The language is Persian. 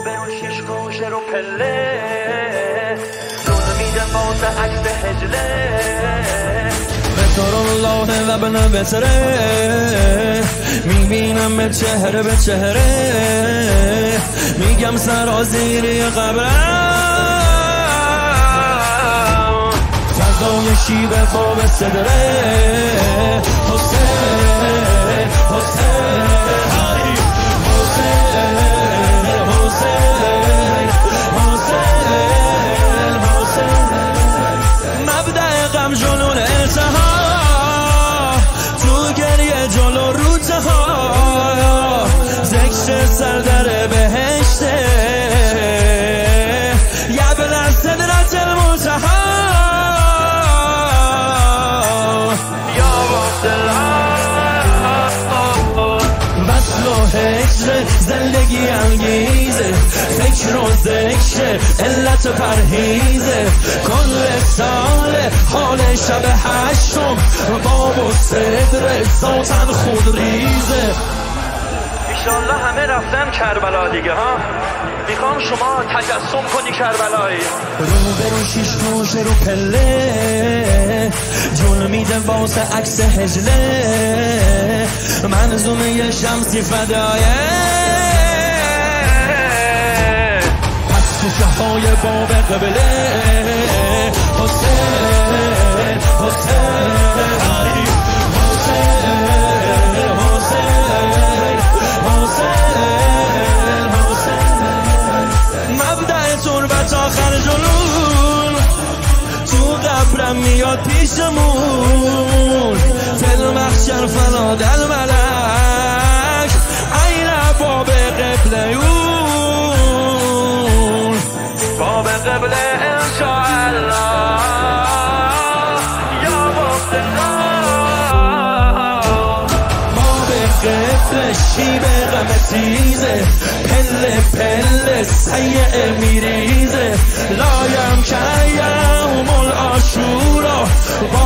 برو شیش گوشه رو پله جون میدم واسه عکس هجله بسر الله و ابن بسره میبینم به چهره به چهره میگم سرازیری قبرم فضای شیبه باب صدره حسین مبدأ غم جنون انتها تو گریه جلو روتها ذکر سردر بهشته یبلغ سدرت المنتها یا وصل و هجر زندگی انگیزه فکر و ذکر علت پرهیزه کل سال حال شب هشتم باب و صدر ذاتن خود ریزه ایشالله همه رفتن کربلا دیگه ها میخوام شما تجسم کنی کربلایی رو شیش گوشه رو پله جون میده واسه عکس هجله منظومه شمسی فدایه پس تو شههای باب قبله حسین مبدأ تربت آخر جنون تو قبرم میاد پیشمون فل محشر فناد الملک عین باب قبلیون باب قبله انشاءالله یا باب قبله شیبه غم تیزه پله پله سیعه میریزه لایم که یوم العاشورا